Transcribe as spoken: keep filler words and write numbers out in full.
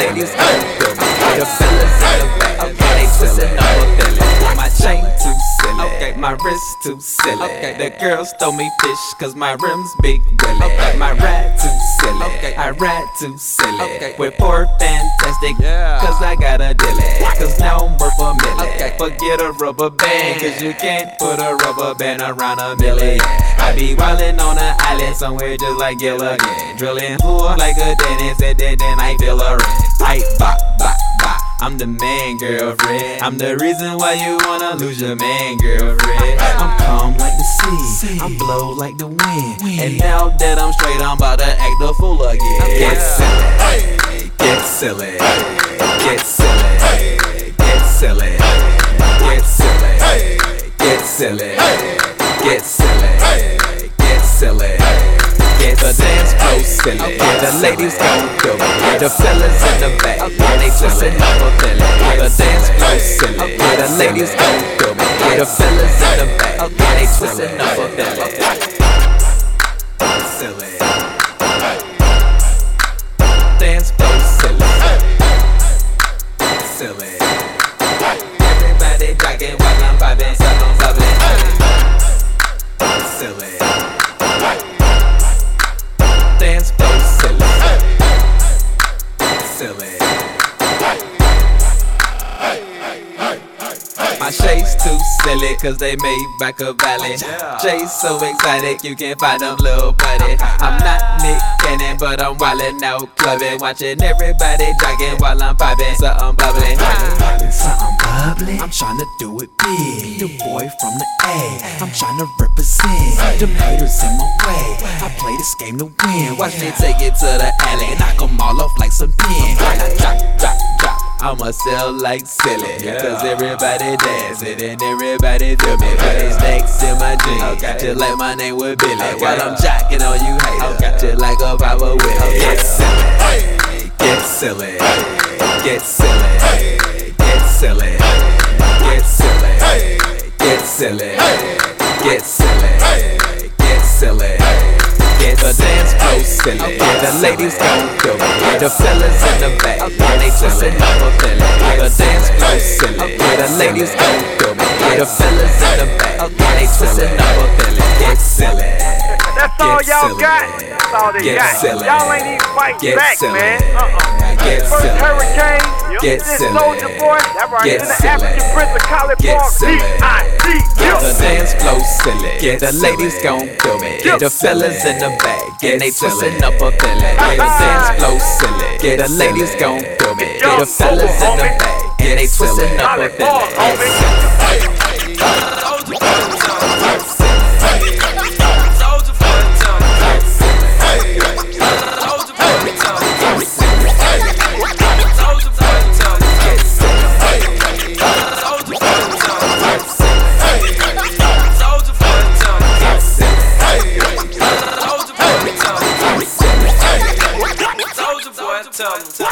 ladies gon' feel me. The fellas in the back, okay, they twistin' up a belly. My chain too silly, okay, my wrist too silly. Okay, the girls throw me fish cause my rims big willy. Okay, my ride too silly, okay, I ride too silly. Okay, with poor fantastic, cause I got a dilly. Cause now I'm worth a million. Okay, forget a rubber band, cause you can't put a rubber band around a million. I be wildin' on an island somewhere just like Gilligan, drilling pool like a dentist and then, then I feel a ring. Tight bop, bop, bop. I'm the man, girlfriend. I'm the reason why you wanna lose your man, girlfriend. I'm calm like the sea, I'm blow like the wind. And now that I'm straight, I'm about to act the fool again. Get silly, get silly, get silly, get silly, get silly, get silly, get silly, get silly. The dance flow silly, the ladies gon' feel me. The fellas in the back, they twistin' up a belly. The dance flow silly, the ladies gon' feel me. The fellas in the back, they twistin' up a belly. Silly, dance flow silly, silly. Everybody jockin' while I'm vibin', so I'm bubbling. Silly. Dance flow silly, silly. My shades too silly cause they made back a valley. Jay's so excited you can't find them little buddy. I'm not Nick Cannon but I'm wildin' out clubbing, watching everybody jogging while I'm popping something bubbly. Something bubbly, I'm tryna do it big. The boy from the A, I'm tryna represent. Them haters in my way, I play this game to win. Watch me take it to the alley, knock them all off like some pin. Drop, drop, drop, I'ma sell like silly, cause everybody dancing and everybody do me. Put these snakes in my jeans, just like my name was Billy. While I'm jocking on you haters, just like a power wheel. Get silly, get silly, get silly, get silly, get silly, get silly, get silly, get silly. The dance flow silly, the ladies gon' feel me. The fellas in the back, they twistin' up a belly. The dance flow silly, the ladies gon' feel me. The fellas in the back, they twistin' up a belly. Get silly, that's all y'all got. That's all they got. Y'all ain't even fighting back, man. Uh-uh. Get First silly, Hurricane, get this silly, Soldier Boy, that right, get in the silly, African Prince of College get Park, silly. D I C. The dance flow silly, the ladies gon' feel me. The fellas in the back, and they twistin' up a belly. The dance flow silly, the ladies gon' feel me. The fellas in the back, and they twistin' up a belly. Tell them.